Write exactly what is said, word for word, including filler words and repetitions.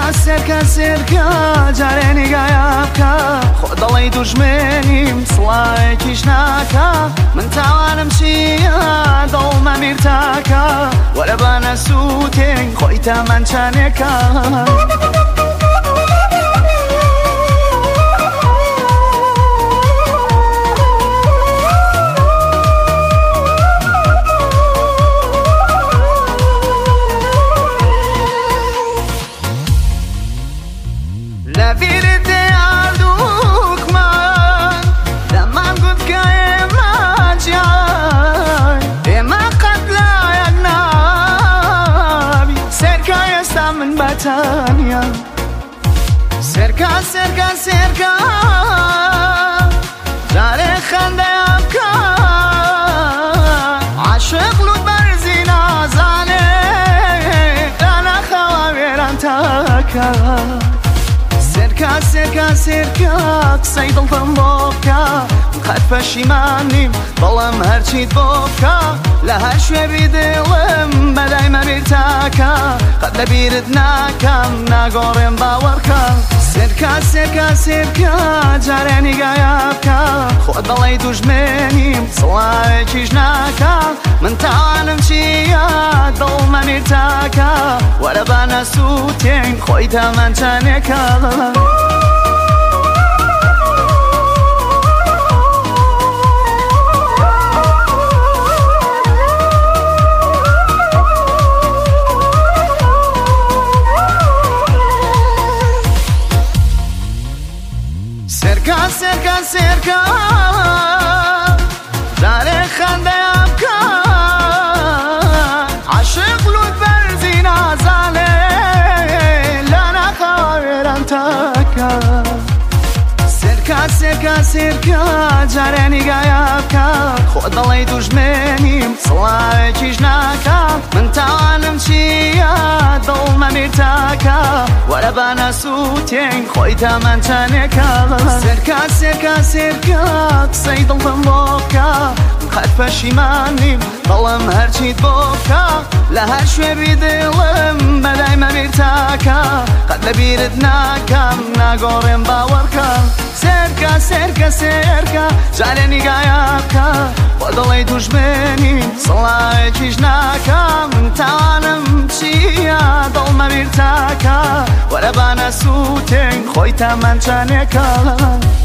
سێرکە سێرکە سێرکە جارێ نیگایە بکە خۆ دەڵێی دوژمنیم سڵایەکیش ناکە من تاوانم چییە دڵمە میرتاکە وەرە بانە سووتێن خۆی تەمەنچانێکە لەبیرت یاردووکمان دەمان گوتکە ئێمە گیان ئێمە قەت لایەک نابی سێرکە ئێستا من بەتەنیا سێرکە سێرکە سێرکە جارێ خەندەیە بکە عاشق لوت بەرزی نازانێ دانەخەوە وێران تاکە سێرکە سێرکە سێرکە قسەی دڵتم بۆ بکە قەت پەشیمانیم بەڵام هەرچیت بۆ بکە لە هەر شوێری دڵم بەدایمە میرتاکە قەت لەبیرت ناکەم ناگۆڕێم باوەڕکە سێرکە سێرکە سێرکە جارێ نیگایە بکە خۆت بەڵێی دوژمنیم سڵایەکیش ناکە من تاوانم چییە دڵمە میرتاکە وەرە بانە سووتێن خۆی تەمەنچانێکە سێرکە سێرکە سێرکە جارێ خەندەیە بکە عاشق لوت بەرزی نازانێ لە ناخەوە وێران تاکە سێرکە سێرکە سێرکە جارێ نیگایە بکە خۆت دەڵێی دوژمنیم سڵایەکیش ناکە من تاوانم چییە دڵمە میرتاکە وەرە بانە سووتێن خۆی تەمەنچانێکە سێرکە سێرکە سێرکە قسەی دڵتم بۆ بکە قەت پەشیمانیم بەڵام هەرچیت بۆ بکە لە هەر شوێری دڵم بەدایمە میرتاکە قەت لەبیرت ناکەم ناگۆڕێم باوەڕکە سێرکە سێرکە سێرکە جارێ نیگایە بکە خۆ دڵێی دوژمنیم سڵایەکیش ناکە من تاوانم چییە دڵمە میرتاکە وەرە بانە سووتێن خۆی تەمەنچانێکە